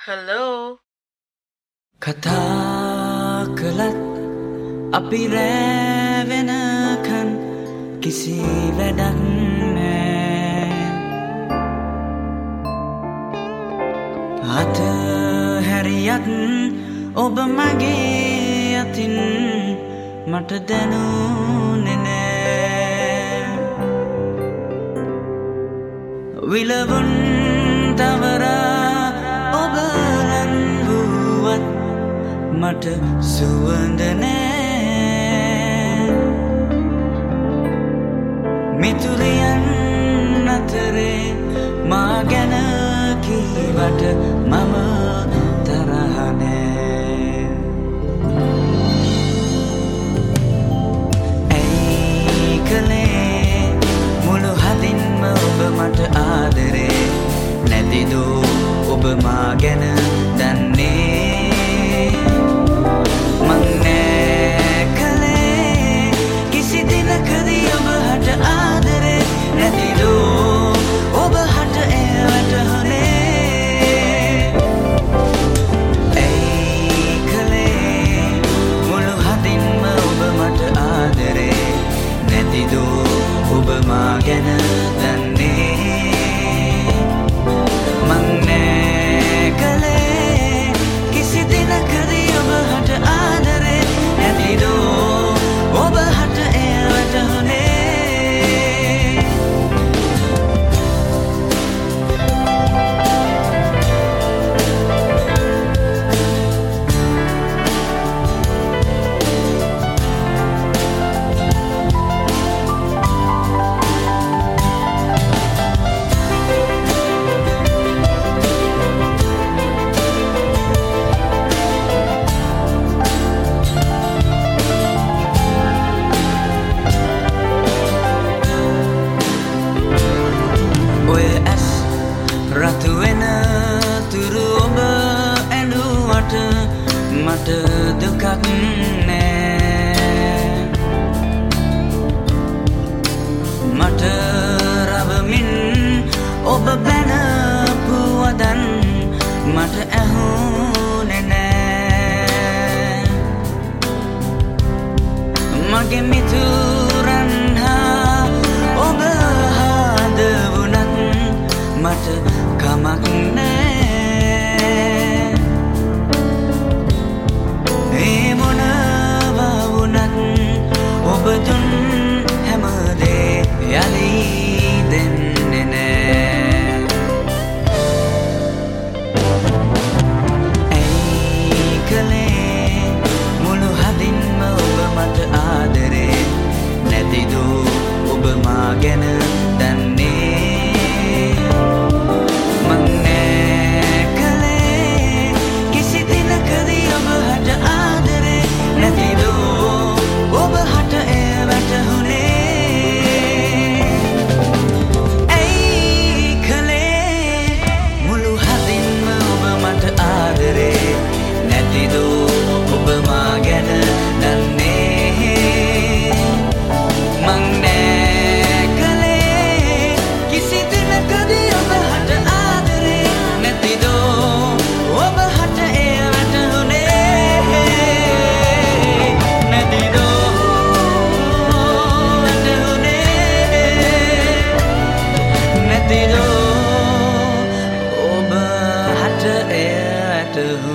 Hello. කතා කළත් අපි රැවෙනකන් කිසි වැඩක් නෑ අතහැරියත් ඔබ මගේ අතින් මට දැනුනේ නෑ විලවුන් තවරා ඔබ ලංගුවත් මට සුවඳ නෑ මිතුරියන් අතරේ මා ගැන කීවට මම තරහ නෑ ඇයි කලේ මුළු හදින්ම ඔබ මට ආදරේ නැතිදෝ ඔබ මා ගැන දන්නේ මං නෑ කලේ කිසි දිනකදී ඔබ හට ආදරේ නැතිදෝ ඔබ හට එය වැටහුනේ ඇයි කලේ මුළු හදින්ම ඔබ මට ආදරේ නැතිදෝ ඔබ මා ගැන දන්නේ මං නෑ කලේ කිසි දිනකදී ඔබ හට ආදරේ නැතිදෝ ඔබ හට එය වැටහුනේ රතු වෙන තුරු ඔබ ඇඬුවට මට දුකක් නෑ මට රවමින් ඔබ බැනපු වදන් මට ඇහුනේ නෑ මගේ මිතුරන් හා ඔබ හදවුණත් මට කමක් නෑ ඒ මොනවා වුණත් ඔබ දුන් හැමදේ යලි දෙන්නේ නෑ ඇයි කලේ මුළු හදින්ම ඔබ මට ආදරේ නැතිදෝ ඔබ මා ගැන දන්නේ to